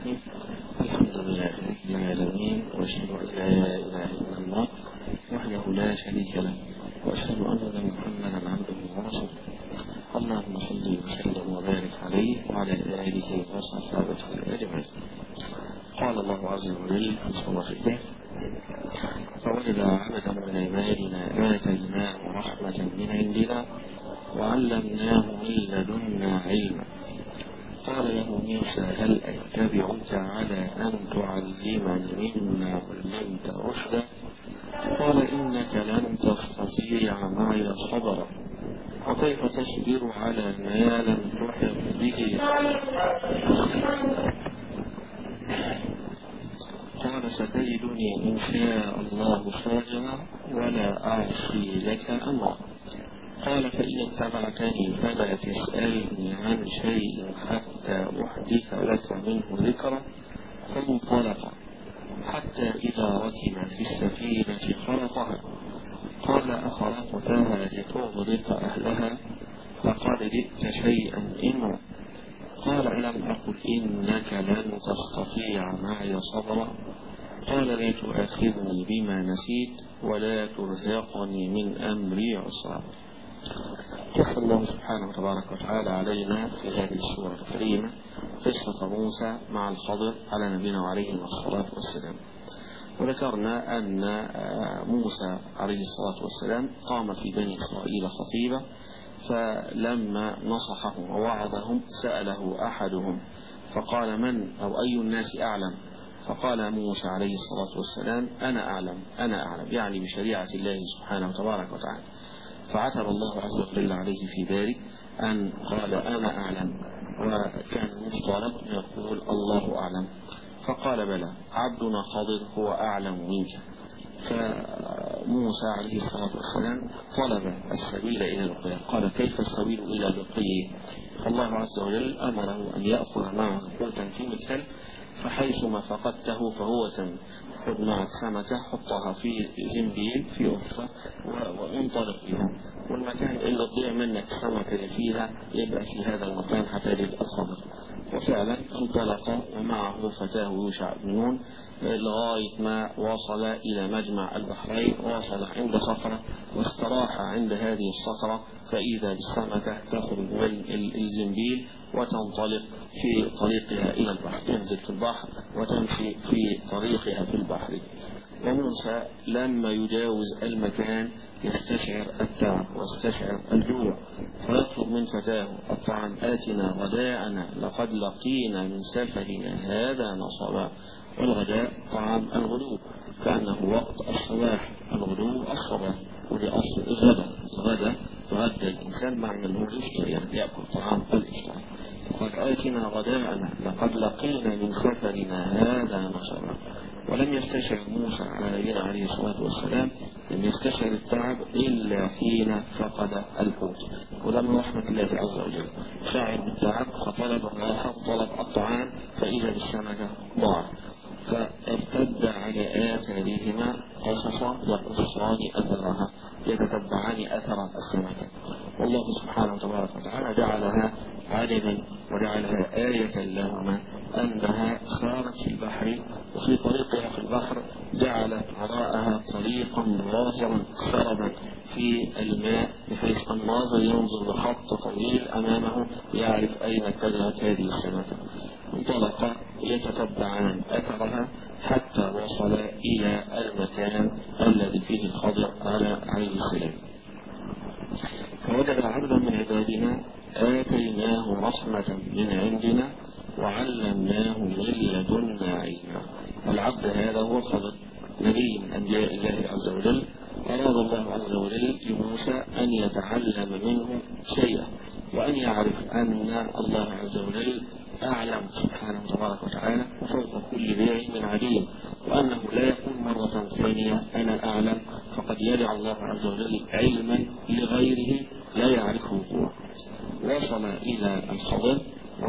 الرحيم. الحمد لله رب العالمين، واشهد ان لا اله الا الله وحده لا شريك له، واشهد ان محمدا عبده ورسوله. اللهم صل وسلم وبارك عليه وعلى اله وصحبه اجمعين. قال الله عز وجل في سورة الكهف: فوجد عبدا من عبادنا آتيناه رحمة من عندنا وعلمناه من لدنا علما. قال له موسى: هل أتبعك على أن تعلمني مما علمت رشدا؟ قال: إنك لن تستطيع معي صبرا، وكيف تصبر على ما لم تحط به؟ قال: ستجدني إن شاء الله صابرا ولا أعصي لك أمرا. قال: فإن اتبعتني فلا تسألني عن شيء حتى أحدث لك منه ذكرا. فانطلق حتى إذا ركب في السفينة خرقها. قال: أخرقتها لتغرق أهلها؟ لقد جئت شيئا إمرا. قال: ألم أقل إنك لن تستطيع معي صبرا؟ قال: لا تؤاخذني بما نسيت ولا ترهقني من أمري عسرا. قص الله سبحانه وتبارك وتعالى علينا في هذه السورة الكريمة قصة موسى مع الخضر على نبينا وعليه الصلاة والسلام. وذكرنا أن موسى عليه الصلاة والسلام قام في بني إسرائيل خطيبا، فلما نصحه ووعظهم سأله أحدهم فقال: من أو أي الناس أعلم؟ فقال موسى عليه الصلاة والسلام: أنا أعلم، يعني بشريعة الله سبحانه وتبارك وتعالى. فعتب الله عز وجل عليه في ذلك أن قال: أنا أعلم، وكان المفترض أن يقول: الله أعلم. فقال: بلى، عبدنا خضر هو أعلم منك. فموسى عليه الصلاة والسلام طلب السبيل إلى لقيه. قال: كيف السبيل إلى لقيه؟ فالله عز وجل أمره أن يأخذ معه قوتا في مكتل، فحيثما فقدته فهو سم. خذ معك سمكة، حطها في زنبيل في أفة وانطلق بها، والمكان اللي تضيع منك السمكة اللي فيها يبقى في هذا المكان حتى تجد الخضر. وفعلا انطلق ومعه فتاه يوشع بن نون لغاية ما وصل إلى مجمع البحرين، ووصل عند صخرة واستراح عند هذه الصخرة، فإذا بالسمكة تخرج من الزنبيل وتنطلق في طريقها إلى البحر، تنزل في البحر وتمشي في طريقها في البحر. وموسى لما يجاوز المكان يستشعر التعب ويستشعر الجوع، فيطلب من فتاه الطعام: آتنا غداءنا لقد لقينا من سفرنا هذا نصبا. والغداء طعام الغدو، كأنه وقت الصباح، الغدو الصباح، ولأصل الغداء يغدى الإنسان معنى أنه يفطر، يعني يأكل طعام الإفطار. قد آتنا غداءنا لقد لقينا من سفرنا هذا نصبا. ولم يستشعر موسى عليه الصلاة والسلام، لم يستشعر التعب إلا حين فقد الحوت. ولم رحمة الله عز وجل شعر بالتعب فطلب الراحة وطلب الطعام، فإذا بالسمكة ضاعت. فارتد على آثارهما قصصا يقصان أثرها، يتتبعان أثر السمكة. والله سبحانه وتبارك وتعالى جعلها عالما وجعلها آية لهما أنها سارت في البحر، وفي طريقها في البحر جعلت وراءها طريقا ظاهرا سربا في الماء، بحيث الناظر ينظر لخط طويل أمامه يعرف أين اتجهت هذه السمكة. انطلق يتتبعان أثرها حتى وصل إلى المكان الذي فيه الخضر عليه السلام. فوجد عبدا من عبادنا آتيناه رحمة من عندنا وعلمناه من لدنا علما. العبد هذا هو الخضر، نبي من أنبياء الله عز وجل. أراد الله عز وجل لموسى أن يتعلم منه شيئا، وأن يعرف أن الله عز وجل أعلم سبحانه وتبارك وتعالى وفوق كل ذي علم عليم، وأنه لا يقول مرة ثانية أنا أعلم، فقد يدع الله عز وجل علما لغيره لا يعرفه هو. وصل إلى الخضر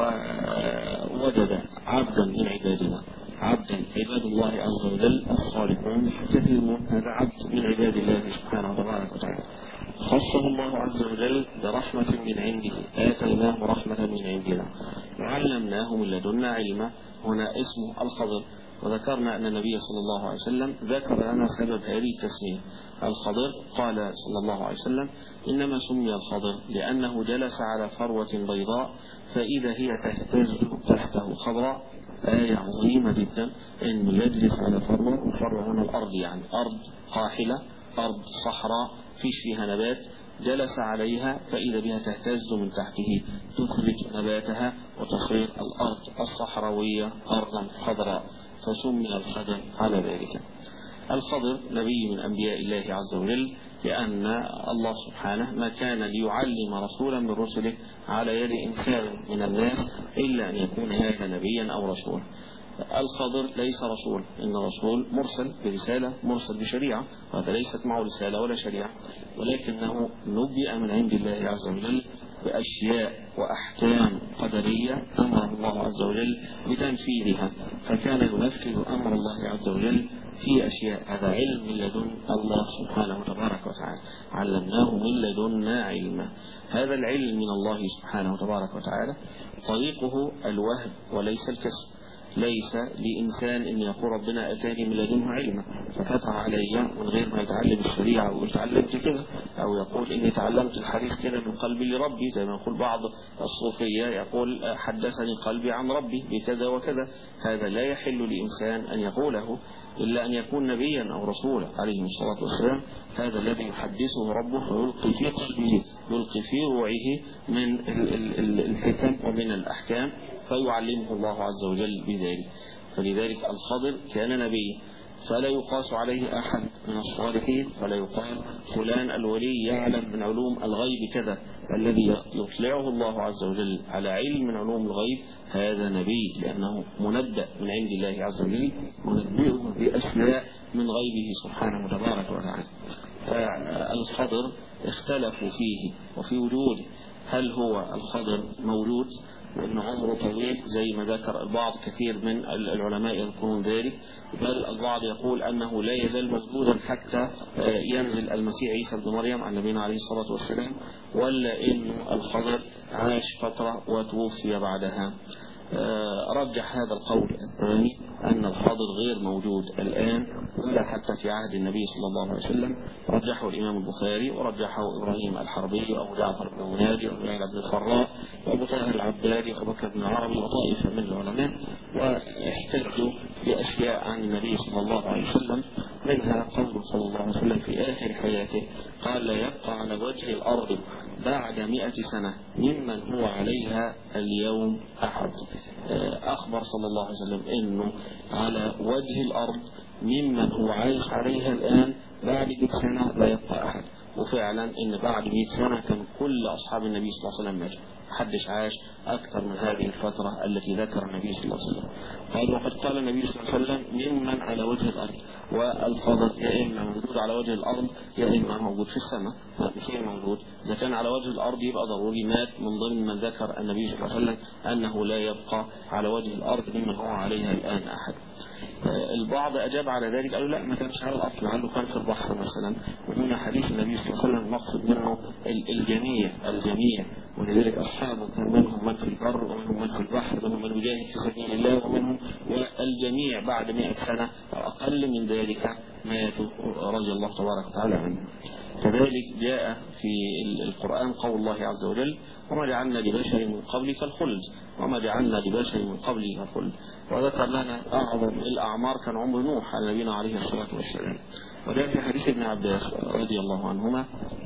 ووجد عبدا من عبادنا، عبدا عباد الله عز وجل الصالحون كثيرون، هذا عبد من عباد الله سبحانه وتبارك وتعالى خصه الله عز وجل برحمة من عنده، آتيناه رحمة من عندنا وعلمناه من لدنا علما. هنا اسمه الخضر. وذكرنا أن النبي صلى الله عليه وسلم ذكر لنا سبب هذه التسمية. الخضر قال صلى الله عليه وسلم إنما سمي الخضر لأنه جلس على فروة بيضاء فإذا هي تهتز تحته خضراء. آية عظيمة جدا أن يجلس على فروة، وفروة هنا الأرض يعني أرض قاحلة، أرض صحراء فيش فيها نبات، جلس عليها فإذا بها تهتز من تحته تخرج نباتها وتصير الأرض الصحراوية أرضا خضراء، فسمي الخضر على ذلك. الخضر نبي من أنبياء الله عز وجل، لأن الله سبحانه ما كان ليعلم رسولا من رسله على يد إنسان من الناس إلا أن يكون هذا نبيا أو رسولا. الخضر ليس رسول، إن رسول مرسل برسالة، مرسل بشريعة، وهذا ليست معه رسالة ولا شريعة، ولكنه نبئ من عند الله عز وجل بأشياء وأحكام قدرية أمر الله عز وجل بتنفيذها، فكان ينفذ أمر الله عز وجل في أشياء. هذا علم من لدن الله سبحانه وتبارك وتعالى، علمناه من لدنا علما. هذا العلم من الله سبحانه وتبارك وتعالى طريقه الوهب وليس الكسب. ليس لإنسان إن يقول ربنا أتاني من لدنه علما ففتح علي من غير ما يتعلم الشريعة وتعلمت كده، أو يقول إني تعلمت الحديث كده من قلبي لربي، زي ما يقول بعض الصوفية يقول حدثني قلبي عن ربي بكذا وكذا. هذا لا يحل لإنسان أن يقوله إلا أن يكون نبيا أو رسولا عليه الصلاة والسلام. هذا الذي يحدثه ربه ويلقي في قلبه، يلقي في روعه من الحكم ومن الأحكام، فيعلمه الله عز وجل بذلك. فلذلك الخضر كان نبي، فلا يقاس عليه أحد من الصالحين، فلا يقال فلان الولي يعلم من علوم الغيب كذا. الذي يطلعه الله عز وجل على علم من علوم الغيب هذا نبي، لأنه منبأ من عند الله عز وجل، منبئه بأشياء من غيبه سبحانه وتبارك وتعالى. فالخضر اختلفوا فيه وفي وجوده، هل هو الخضر مولود وأن عمره طويل زي ما ذكر البعض، كثير من العلماء يذكرون ذلك، بل البعض يقول أنه لا يزال موجودا حتى ينزل المسيح عيسى بن مريم عن نبينا عليه الصلاة والسلام، ولا إن الخضر عاش فترة وتوفي بعدها. رجح هذا القول الثاني أن الخضر غير موجود الآن ولا حتى في عهد النبي صلى الله عليه وسلم. رجحه الإمام البخاري ورجحه إبراهيم الحربي وأبو جعفر بن منادي وأبو جعفر بن الفراء وأبو طاهر العبادي وأبو بكر بن عربي وطائفة من العلماء، واحتجوا بأشياء عن النبي صلى الله عليه وسلم، منها قوله صلى الله عليه وسلم في آخر حياته قال لا يبقى على وجه الأرض بعد 100 سنة ممن هو عليها اليوم أحد. أخبر صلى الله عليه وسلم أنه على وجه الأرض ممن هو عايش عليها الآن بعد 100 سنة لا يبقى أحد. وفعلا أن بعد 100 سنة كان كل أصحاب النبي صلى الله عليه وسلم ماتوا، محدش عاش أكثر من هذه الفترة التي ذكر النبي صلى الله عليه وسلم. قال وقد قال النبي صلى الله عليه وسلم ممن على وجه الأرض، والخضر يا إما موجود على وجه الأرض يا إما موجود في السماء، مش موجود. إذا كان على وجه الأرض يبقى ضروري مات من ضمن من ذكر النبي صلى الله عليه وسلم أنه لا يبقى على وجه الأرض ممن هو عليها الآن أحد. البعض أجاب على ذلك قالوا لا، ما كانش على الأرض، لعله كان في البحر مثلا. وهنا حديث النبي صلى الله عليه وسلم المقصد منه الجميع، ولذلك أصحابه كان منهم من في البر ومنهم من في البحر، ومنهم من يجاهد في سبيل الله ومنهم، والجميع بعد 100 سنة أو أقل من ذلك ماتوا رضي الله تبارك وتعالى عنهم. كذلك جاء في القرآن قول الله عز وجل وما جعلنا لبشر من قبلك الخلد، وما جعلنا لبشر من قبلك الخلد. وذكر لنا أعظم الأعمار كان عمر نوح على نبينا عليه الصلاة والسلام. وجاء في حديث ابن عباس رضي الله عنهما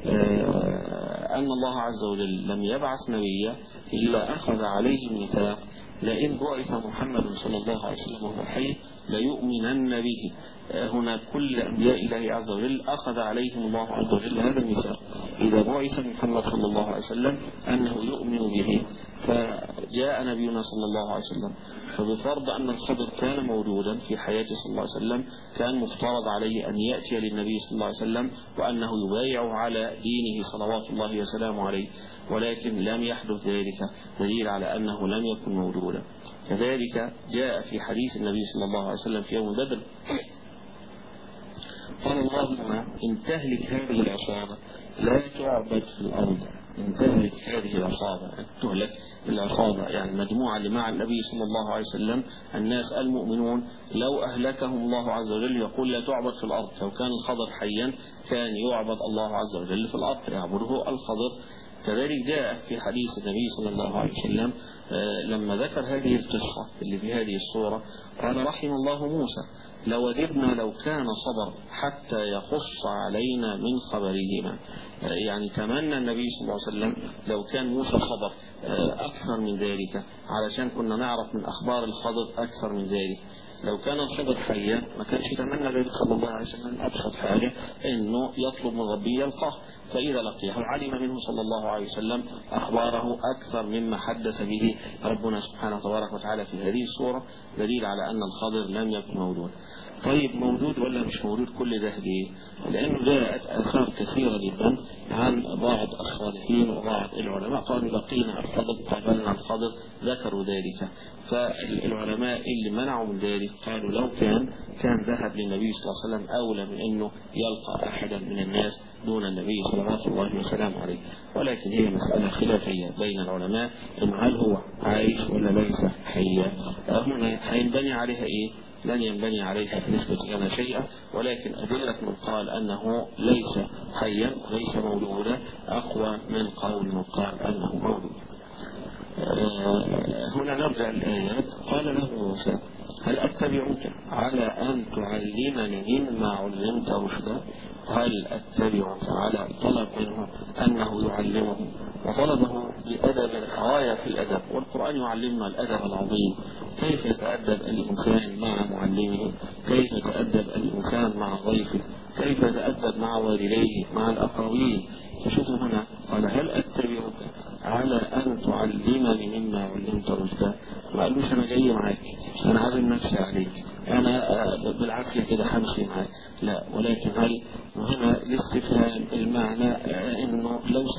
أن الله عز وجل لم يبعث نبيا إلا أخذ عليه الميثاق لئن بعث محمد صلى الله عليه وسلم وهو حي ليؤمنن به. هنا كل أنبياء الله عز وجل أخذ عليهم الله عز وجل هذا الميثاق، إذا بعث محمد صلى الله عليه وسلم أنه يؤمن به. فجاء نبينا صلى الله عليه وسلم، فبفرض أن الخضر كان موجودا في حياته صلى الله عليه وسلم كان مفترض عليه أن يأتي للنبي صلى الله عليه وسلم وأنه يبايع على دينه صلوات الله وسلامه عليه، ولكن لم يحدث ذلك، دليل على أنه لم يكن موجودا. كذلك جاء في حديث النبي صلى الله عليه وسلم في يوم بدر قال اللهم إن تهلك هذه العصابة لا تعبد في الأرض انتهت هذه العصابة، تهلك العصابة يعني المجموعة اللي مع النبي صلى الله عليه وسلم، الناس المؤمنون، لو أهلكهم الله عز وجل يقول لا تعبد في الأرض. لو كان الخضر حيا كان يعبد الله عز وجل في الأرض، يعبده الخضر. كذلك جاء في حديث النبي صلى الله عليه وسلم لما ذكر هذه القصة اللي في هذه الصورة قال رحم الله موسى لوددنا لو كان صبر حتى يقص علينا من خبرهما. يعني تمنى النبي صلى الله عليه وسلم لو كان موسى صبر أكثر من ذلك علشان كنا نعرف من أخبار الخضر أكثر من ذلك. لو كان الخضر حيا ما كانش يتمنى النبي صلى الله عليه وسلم أبسط حاجة إنه يطلب من ربه يلقاه، فإذا لقيه علم منه صلى الله عليه وسلم أخباره أكثر مما حدث به ربنا سبحانه تبارك وتعالى في هذه الصورة، دليل على أن الخضر لم يكن موجود. طيب موجود ولا مش موجود؟ كل ده ليه؟ لأنه جاءت آثار كثيرة جدا عن بعض الصالحين وبعض العلماء قالوا لقينا الخضر قابلنا الخضر، ذكروا ذلك. فالعلماء اللي منعوا من ذلك قالوا لو كان ذهب للنبي صلى الله عليه وسلم أولى من أنه يلقى أحدا من الناس دون النبي صلى الله عليه وسلم عليه. ولكن هي مسألة خلافية بين العلماء إنه هل هو عايش ولا ليس حيا. هنا هينبني عليها إيه؟ لن ينبني عليها بالنسبة لنا شيئا، ولكن أدلة من قال أنه ليس حيا ليس مولودا أقوى من قول من قال أنه مولود. هنا نرجع الآيات. قال له موسى هل أتبعك على أن تعلمني مما علمت رشدا؟ هل أتبعك على طلب منه أنه يعلمه، وطلبه بأدب غاية في الأدب، والقرآن يعلمنا الأدب العظيم، كيف يتأدب الإنسان مع معلمه، كيف يتأدب الإنسان مع ضيفه، كيف يتأدب مع والديه مع الأقربين. فشوفوا هنا قال هل أتبعك على أن تعلمني مما علمت رشدا. ما قالوش أنا جاي معاك، أنا عازم نفسي عليك، أنا بالعافية كده همشي معاك، لا، ولكن هل هنا الاستفهام المعنى إنه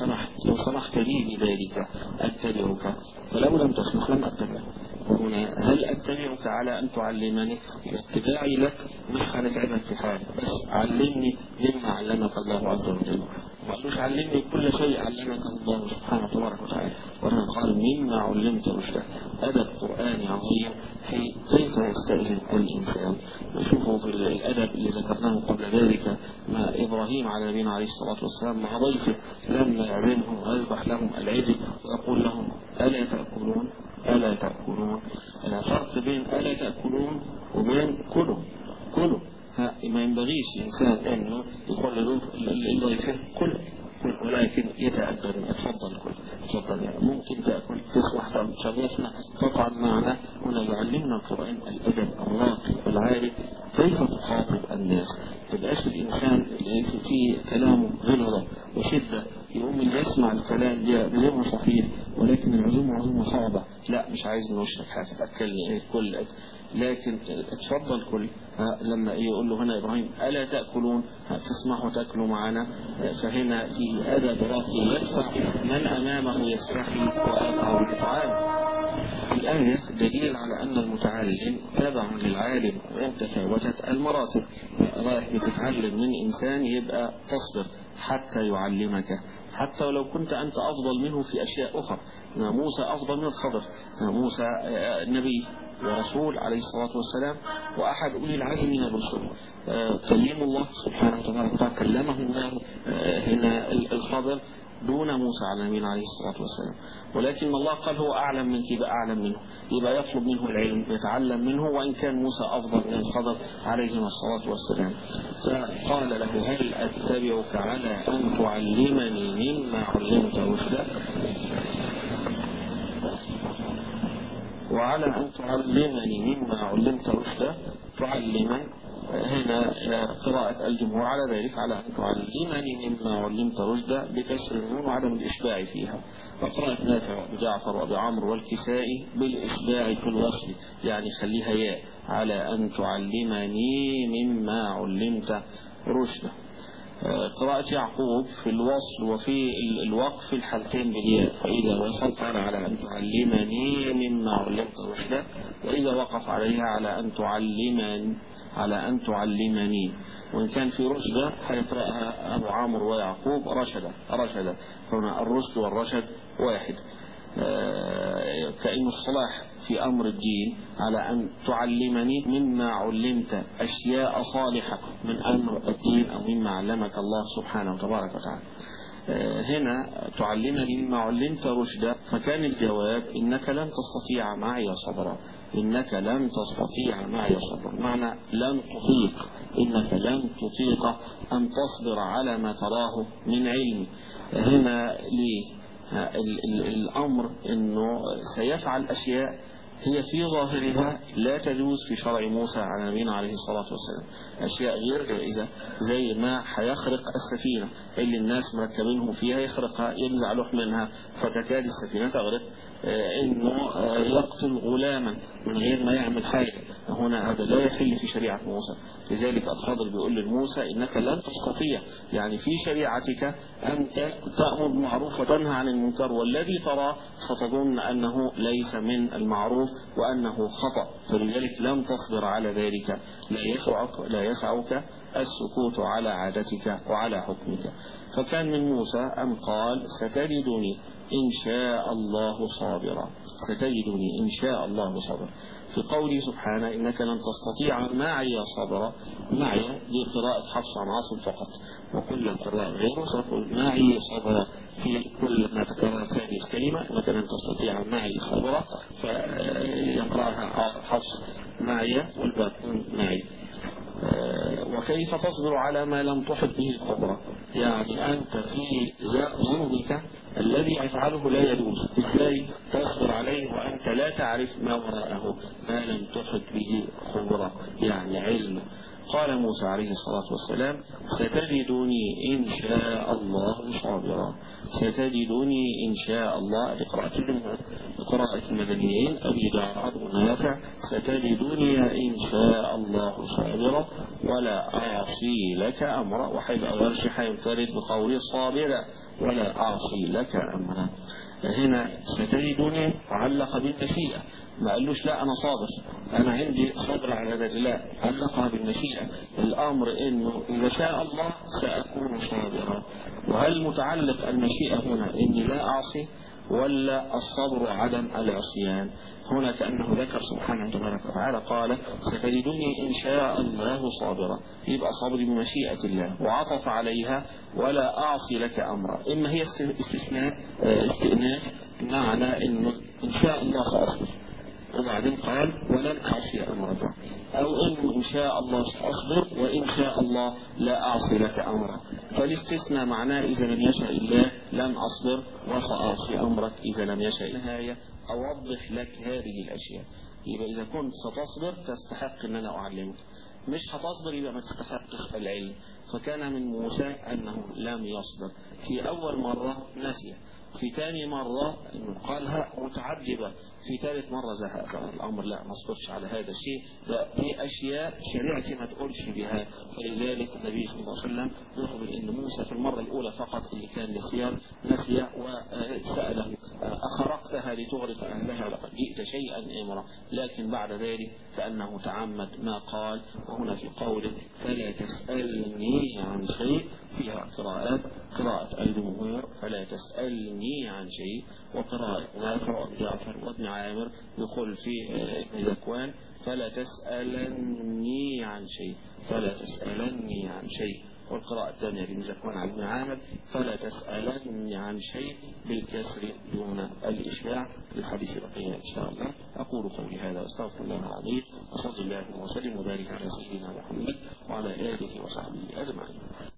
لو سمحت لي بذلك أتبعك، فلو لم تسمح لم أتبعك. هنا هل أتبعك على أن تعلمني؟ اتباعي لك مش هنتعبك في حاجة، بس علمني مما علمك الله عز وجل. ما قالوش علمني كل شيء علمك الله سبحانه وتبارك وتعالى، وأنا قال مما علمت رشدا. أدب قرآني عظيم في كيف يستأذن الإنسان. نشوفه في الأدب اللي ذكرناه قبل ذلك مع إبراهيم على نبينا عليه الصلاة والسلام مع ضيفه لما يعزمهم ويذبح لهم العجل ويقول لهم ألا تأكلون ألا تأكلون. الفرق بين ألا تأكلون وبين كلوا. ما ينبغيش الإنسان أنه يقول لضيفه كل، ولكن يتأدب اتفضل كل، اتفضل يعني ممكن تأكل تصلح شغيفنا طبعا معنا. هنا يعلمنا القرآن الأدب الراقي العالي، كيف تخاطب الناس. تبقاش الإنسان اللي فيه كلامه غلظة وشدة يقوم يسمع الكلام بزمه صحيح، ولكن العزومة عزومة صعبة، لا مش عايز من وشك حاجة تأكلني كل، لكن اتفضل كل. لما يقول له هنا إبراهيم ألا تأكلون، تسمحوا تأكلوا معنا، فهنا في أدب راقي يدفع من أمامه يستحي وأبعه الطعام. الآية دليل على أن المتعلم تابع للعالم وإن تفاوتت المراتب. رايح بتتعلم من إنسان يبقى تصبر حتى يعلمك، حتى ولو كنت أنت أفضل منه في أشياء أخرى. موسى أفضل من الخضر، موسى نبي ورسول عليه الصلاة والسلام وأحد أولي العزم من الرسل. كلم الله سبحانه وتعالى كلمه الله هنا الخضر دون موسى على نبينا عليه الصلاة والسلام، ولكن الله قال هو أعلم منك، يبقى أعلم منه، يبقى يطلب منه العلم يتعلم منه، وإن كان موسى أفضل من الخضر عليه الصلاة والسلام. فقال له هل أتبعك على أن تعلمني مما علمت رشدا، وعلى أن تعلمني مما علمت رشدا. تعلما هنا قراءة الجمهور على ذلك على أن تعلمني مما علمت رشدا بكسر النون وعدم الإشباع فيها، وقراءة نافع وجعفر وأبي عمرو والكسائي بالإشباع في الوصل، يعني خليها ياء على أن تعلمني مما علمت رشدا. قراءة يعقوب في الوصل وفي الوقف في الحالتين بالياء، فإذا وصلت على أن تعلمني مما علمت رشدا، وإذا وقف عليها على أن على أن تعلمني. وإن كان في رشد هيقرأها أبو عمرو ويعقوب رشد. هنا الرشد والرشد واحد. كأن الصلاح في أمر الدين على أن تعلمني مما علمت أشياء صالحة من أمر الدين أو مما علمك الله سبحانه وتبارك وتعالى. هنا تعلمني مما علمت رشدا، فكان الجواب إنك لن تستطيع معي صبرا. إنك لن تستطيع معي صبرا معنى لن تطيق، إنك لن تطيق أن تصبر على ما تراه من علم. هنا ليه الأمر إنه سيفعل أشياء هي في ظاهرها لا تجوز في شرع موسى على نبينا عليه الصلاة والسلام، أشياء غير جائزة، زي ما هيخرق السفينة اللي الناس مركبينهم فيها، يخرقها ينزع لوح منها فتكاد السفينة تغرق. إنه يقتل غلاما من غير ما يعمل حاجة، هنا هذا لا يحل في شريعة موسى. لذلك الفاضل بيقول لموسى إنك لن تستطيع، يعني في شريعتك أنت تأمر بالمعروف وتنهى عن المنكر، والذي ترى ستظن أنه ليس من المعروف وأنه خطأ، فلذلك لم تصبر على ذلك. لا يسعك السكوت على عادتك وعلى حكمك. فكان من موسى أن قال ستجدني إن شاء الله صابرا، ستجدني إن شاء الله صابرا. في قوله سبحانه إنك لن تستطيع معي صبرا، معي دي قراءة حفص عن عاصم فقط، وكل القراء غيره سيقول معي صبرا في كل ما تكررت هذه الكلمة، إنك لن تستطيع معي صبرا، فيقرأها حفص معي والباقون معي. وكيف تصبر على ما لم تحط به الخبرة؟ يعني أنت في ذنبك الذي يفعله لا يجوز، ازاي تصبر عليه وأنت لا تعرف ما وراءه، ما لم تحط به خبرة يعني علم. قال موسى عليه الصلاة والسلام ستجدني إن شاء الله صابرا، ستجدني إن شاء الله لقراءة الجمهور، لقراءة المدنيين أبي جعفر ونافع، ستجدني إن شاء الله صابرا ولا أعصي لك أمرا، وحيث أغرش حيثرد بقول صابرا ولا أعصي لك أمرا. هنا ستجدني علق بالمشيئة، ما قالوش لا أنا صابر أنا عندي صبر على ذلك، لا علقها بالمشيئة. الأمر إنه إذا شاء الله سأكون صابرا. وهل متعلق المشيئة هنا إني لا أعصي ولا الصبر عدم العصيان؟ هنا كأنه ذكر سبحانه وتعالى قال ستجدني إن شاء الله صابرا، يبقى صبري بمشيئة الله، وعطف عليها ولا أعصي لك أمرا. إما هي استئناف معنى إنه إن شاء الله سأصبر، وبعدين قال ولن أعصي أمرا، أو إن شاء الله سأصبر وإن شاء الله لا أعصي لك أمرا. فالاستثناء معناه إذا لم يشاء الله لن أصبر وسأعصي أمرك إذا لم يشاء. النهاية أوضح لك هذه الأشياء. يبقى إذا كنت ستصبر تستحق أن أنا أعلمك، مش هتصبر يبقى ما تستحقش العلم. فكان من موسى أنه لم يصبر، في أول مرة نسي، في ثاني مرة قالها متعجبة، في ثالث مرة زهق الأمر لا ما اصبرش على هذا الشيء، دي أشياء شريعتي ما تقولش بها. فلذلك النبي صلى الله عليه وسلم يخبر أن موسى في المرة الأولى فقط اللي كان نسي وسأله أخرقتها لتغرق أهلها لقد جئت شيئا إمرا، لكن بعد ذلك كأنه تعمد ما قال. وهنا في قوله فلا تسألني عن شيء فيها قراءة الجمهور فلا تسألني عن شيء، وقراءة نافع وابن جعفر وابن عامر يقول في ابن ذكوان فلا تسألني عن شيء، فلا تسألني عن شيء. والقراءة الثانية لابن ذكوان عن ابن عامر فلا تسألني عن شيء بالكسر دون الإشباع. الحديث بقية إن شاء الله. أقول قولي هذا واستغفر الله العظيم، وصلى الله وسلم وبارك على سيدنا محمد وعلى آله وصحبه أجمعين.